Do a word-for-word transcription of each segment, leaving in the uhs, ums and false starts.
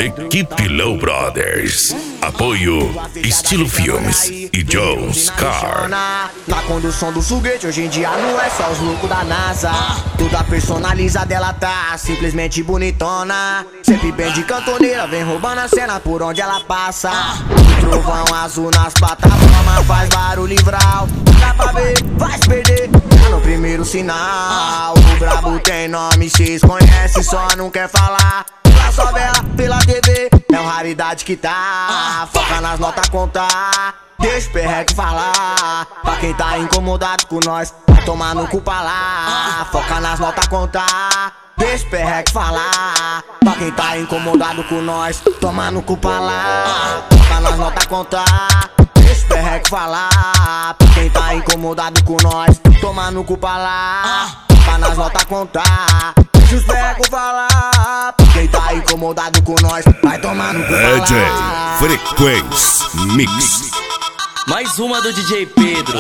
Equipe Low Brothers. Apoio Estilo Filmes e Jones Car. Na condução do foguete, hoje em dia não é só os loucos da NASA. Toda personalizada ela tá, simplesmente bonitona. Sempre bem de cantoneira, vem roubando a cena por onde ela passa. Trovão azul nas plataformas, faz barulho e vral. Dá pra ver, vai se perder, tá no primeiro sinal. O brabo tem nome, cês conhece, só não quer falar. Pela favela, pela T V, é uma raridade que tá. Foca nas notas contar, deixa o perreque falar. Pra quem tá incomodado com nós, vai tomar no cu pra lá. Foca nas notas contar, deixa o perreque falar. Pra quem tá incomodado com nós, toma no cu pra lá. Foca nas notas contar, deixa o perreque falar. Pra quem tá incomodado com nós, toma no cu pra lá. Foca nas notas contar, deixa os perrecos falar. Pra quem tá incomodado com nós, vai tomar no cu pra lá. D J Frequência Mix. Mais uma do D J Pedro.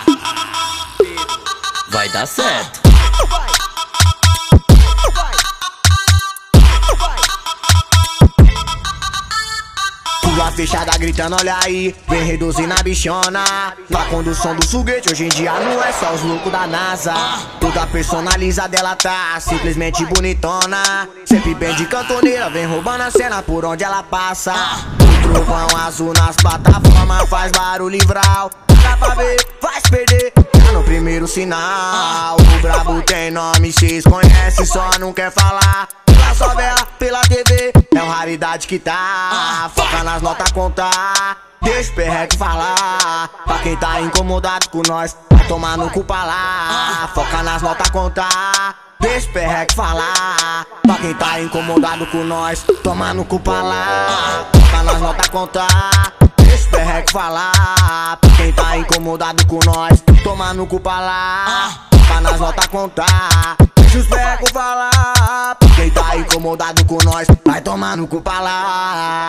Vai dar certo. Rua fechada gritando, olha aí, vem reduzindo a bichona. Na condução do foguete, hoje em dia não é só os loucos da NASA. Toda personalizada ela tá, simplesmente bonitona. Sempre bem de cantoneira, vem roubando a cena por onde ela passa. O trovão azul nas plataformas, faz barulho e vral. Dá pra ver, vai se perder, tá no primeiro sinal. O brabo tem nome, cês conhece, só não quer falar. Pela favela, pela T V, é uma raridade que tá. Foca nas notas contar, deixa o perreque falar. Pra quem tá incomodado com nós, vai tomar no cu pra lá. Foca nas notas contar, deixa o perreque falar. Pra quem tá incomodado com nós, toma no cu pra lá. Foca nas notas contar, deixa o perreque falar. Pra quem tá incomodado com nós, toma no cu pra lá. Foca nas notas contar, deixa os perrecos falar. Pra quem tá incomodado com nós, vai tomar no cu pra lá.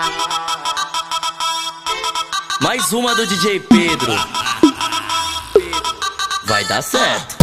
Mais uma do D J Pedro. Vai dar certo.